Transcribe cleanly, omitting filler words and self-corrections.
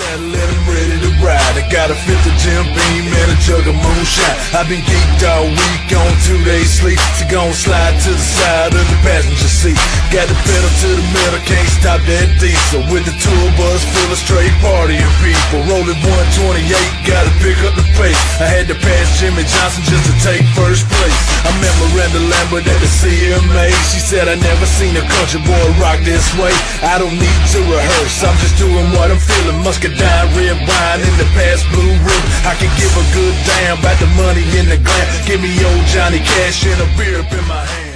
saddle and I'm ready to ride. I got a fifth of Jim Beam and a jug of moonshine. I've been geeked all week on 2 days sleep, so gon' slide to the side of the passenger seat. Got the pedal to the metal, can't stop that diesel. With the tour bus full of straight partying people. Rolling 128, gotta pick up the pace. I had to pass Jimmy Johnson just to take first place. I met Miranda Lambert at the CMA. She said I never seen a country boy rock this way. I don't need to rehearse, I'm just doing what I'm feeling. Muscadine, red wine in the past, blue ribbon. I can give a good damn about the money in the glam. Give me old Johnny Cash and a beer up in my hand.